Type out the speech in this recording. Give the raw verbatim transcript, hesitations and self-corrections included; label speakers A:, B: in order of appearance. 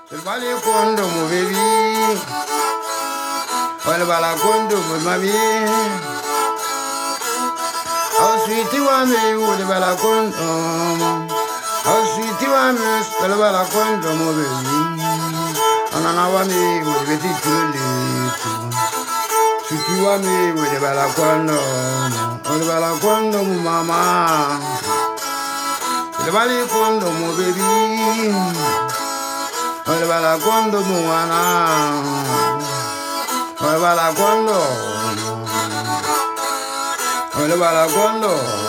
A: El vale condom, baby. Well, bala condom, mami. How sweet you want me with the bala condom. How sweet you want me, spell bala condom, baby. And I want me with the too late. Sweet you want me with the bala condom. Oh, the bala condom, mama. The vale condom, baby. Ole bala cuando muana, ole bala cuando, ole bala cuando.